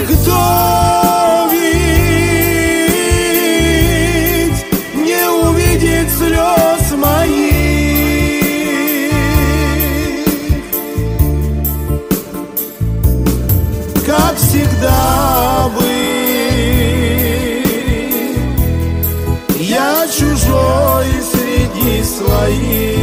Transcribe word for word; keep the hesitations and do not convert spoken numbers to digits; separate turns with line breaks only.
никто ведь не увидит слез моих. Как всегда был я чужой среди своих.